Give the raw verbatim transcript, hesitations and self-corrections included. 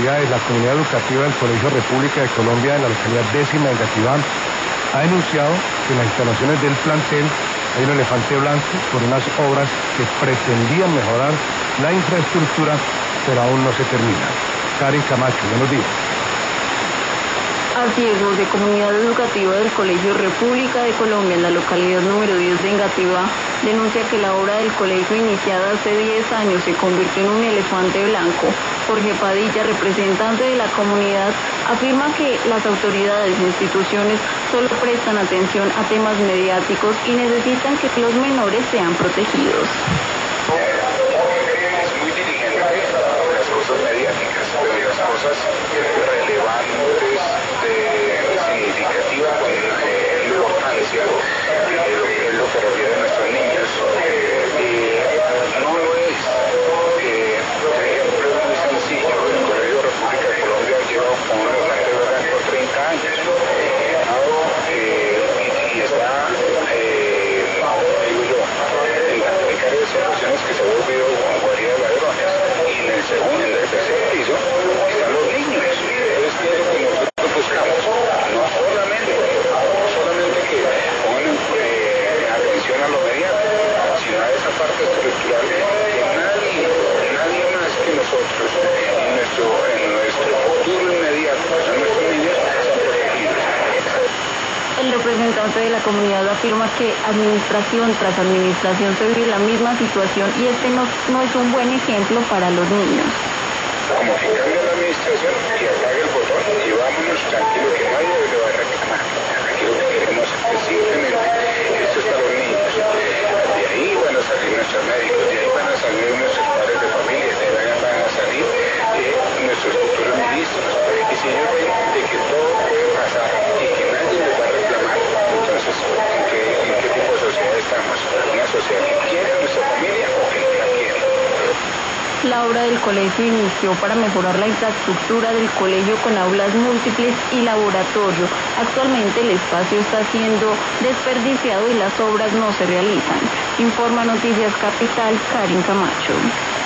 autoridades, la comunidad educativa del Colegio República de Colombia en la localidad décima de Engativá ha denunciado que en las instalaciones del plantel hay un elefante blanco por unas obras que pretendían mejorar la infraestructura, pero aún no se termina. Karen Camacho, buenos días. Así es, de Comunidad Educativa del Colegio República de Colombia en la localidad número diez de Engativá denuncia que la obra del colegio iniciada hace diez años se convirtió en un elefante blanco. Jorge Padilla, representante de la comunidad, afirma que las autoridades e instituciones solo prestan atención a temas mediáticos y necesitan que los menores sean protegidos. Es muy diligente las cosas mediáticas, pero las cosas relevantes, de significativa eh, importancia, eh, lo que es lo que refiere a nuestros niños, eh, no lo es. Eh, por ejemplo, es muy sencillo. El Colegio República de Colombia lleva con un elefante blanco treinta años eh, y, y está, eh, digo yo, en las precarias situaciones que se ha volvido guarida de ladrones. Y en el segundo, en el tercer piso, están los niños. Entonces, ¿qué es lo que nosotros buscamos? No solamente, no solamente que pongan eh, atención a lo mediático, sino a esa parte estructural que nadie, nadie más que nosotros, en nuestro, en nuestro futuro inmediato, que son nuestros niños, sean protegidos. El representante de la comunidad afirma que administración tras administración se vive la misma situación y este no, no es un buen ejemplo para los niños. Como que cambia la administración y apague el botón y vámonos tranquilo, que nadie le va a reclamar. Aquí lo que queremos es simplemente, esto es para los niños. De ahí van a salir nuestros médicos, de ahí van a salir nuestros padres de familia, de ahí van a salir eh, nuestros futuros ministros. Y si ellos ven de que todo puede pasar y que nadie les va a reclamar, entonces, ¿en qué, en qué tipo de sociedad estamos? ¿Una sociedad que quiere a nuestra familia o que no la quiere? La obra del colegio inició para mejorar la infraestructura del colegio con aulas múltiples y laboratorio. Actualmente el espacio está siendo desperdiciado y las obras no se realizan. Informa Noticias Capital, Karen Camacho.